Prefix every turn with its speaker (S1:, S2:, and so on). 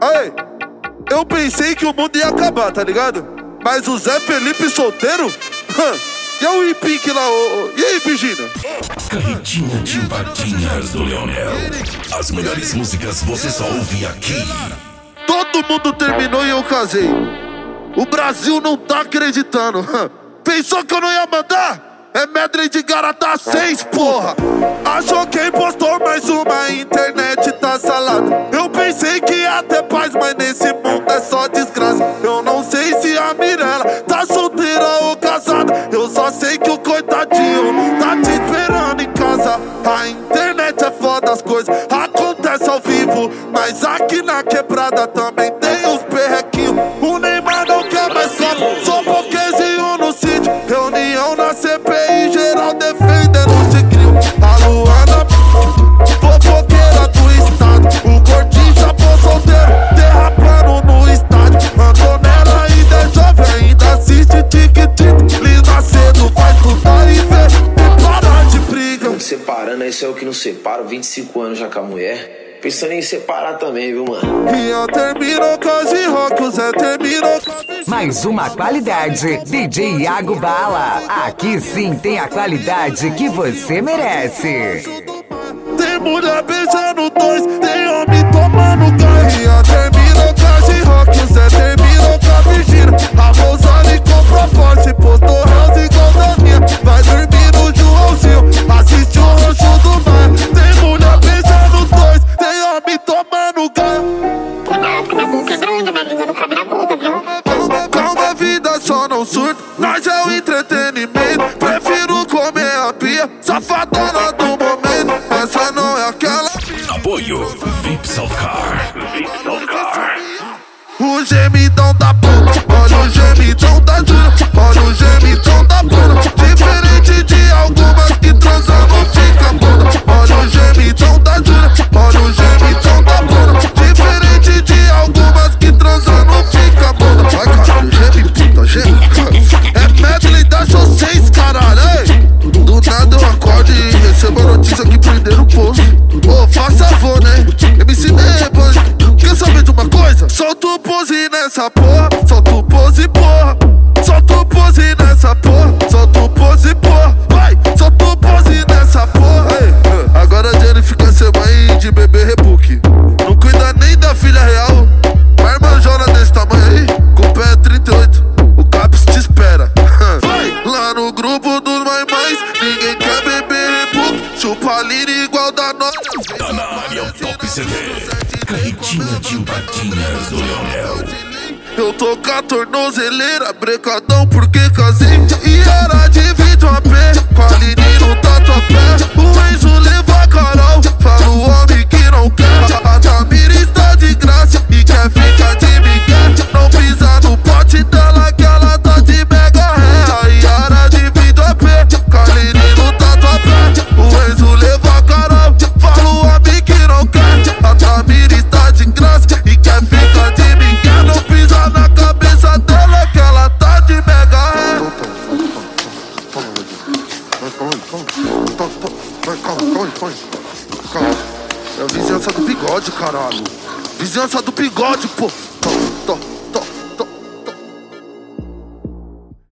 S1: Aí, eu pensei que o mundo ia acabar, tá ligado? Mas o Zé Felipe solteiro? E o Pink lá, e aí, Virgínia?
S2: Carretinha de Patinhas do Leonel. As melhores músicas você só ouve aqui.
S1: Todo mundo terminou e eu casei. O Brasil não tá acreditando. Pensou que eu não ia mandar? É medley de Garata 6, porra. Achou que impostor mais uma, a internet tá salada. Eu pensei que ia ter paz, mas nesse mundo é só desgraça. Eu não sei se a Mirella tá solteira ou casada. Eu só sei que o coitadinho tá te esperando em casa. A internet é foda, as coisas acontecem ao vivo, mas aqui na quebrada também tem os perrequinhos. O Neymar não quer mais copo, só pokézinho no sítio. Reunião na CPI, geral defendendo o tigrinho. A Luana, fofoqueira do estado. O gordinho chapou solteiro, derrapando no estádio. Antonella ainda é jovem, ainda assiste tic-tic. Lina cedo, vai estudar e ver, e parar de briga.
S3: Não separando, esse é o que não separa. 25 anos já com a mulher. Pensando em separar também, viu, mano?
S1: Rian terminou com a G-Rock, o Zé terminou com a...
S4: Mais uma qualidade, DJ Iago Bala. Aqui sim tem a qualidade que você merece.
S1: Tem mulher beijando dois, tem homem tomando gás. Rian terminou com a G-Rock, o Zé terminou com a Virgínia. A Rosane comprou Porsche, postou house igual Daninha. Vai dormir no Joãozinho, assiste o Roxo do Mar. Tem mulher beijando dois, tem homem tomando gás.
S5: Cuidado que minha boca é grande, minha língua não cabe na boca, viu?
S1: Calma, vida só não surta, nós é o entretenimento. Prefiro comer a pia, safadona do momento. Essa não é aquela.
S2: Apoio VIP Salcar.
S1: O gemidão da puta, olha o gemidão da Júlia, olha o gemidão da bunda. Diferente de algumas que transam não fica bunda. Olha o gemidão da Júlia, olha o gemidão da bunda. Diferente de algumas que transam não fica bunda. Vai caralho, geme puta, geme. É medley da J6, caralho, ei. Do nada eu acordo e recebo a notícia que prenderam o povo. Ô, faça favor, né? MC depois. Quer saber de uma coisa? Solta o pose nessa porra, solta o pose, porra. Solta o pose nessa porra, solta o pose, porra. Vai, solta o pose nessa porra. Ei, agora a Jenny fica sem mãe de bebê rebook. Não cuida nem da filha real. Uma irmãzona desse tamanho aí, com o pé 38, o Caps te espera. Vai, lá no grupo dos mães, ninguém quer beber rebook. Chupa lira igual da noite.
S2: Tá na área o Top CD. Carretinha de Patinhas do Leonel.
S1: Eu tô com a tornozeleira, brecadão porque casei. E era de vídeo a pé, com a Lini no tatuapé. O Enzo leva a Carol, fala o homem que não quer. A Tamira está de graça e quer ficar de migué. Não pisa no pote dela que ela tá de mega ré. E era de vídeo a pé, com a Lini no tatuapé. O Enzo leva a Carol, fala o homem que não quer. A Tamira está de graça e quer ficar de migué. Não pisa na cabeça dela que ela tá de mega ré. Calma. É a vizinhança do bigode, caralho. Vizinhança do bigode, pô.